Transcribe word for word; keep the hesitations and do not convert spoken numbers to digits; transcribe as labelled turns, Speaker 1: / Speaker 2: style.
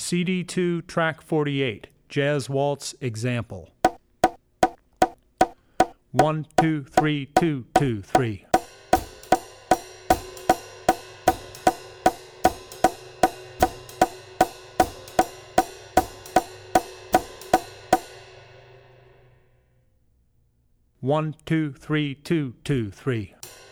Speaker 1: C D two, track forty-eight, Jazz Waltz Example. One, two, three, two, two, three. One, two, three, two, two, three.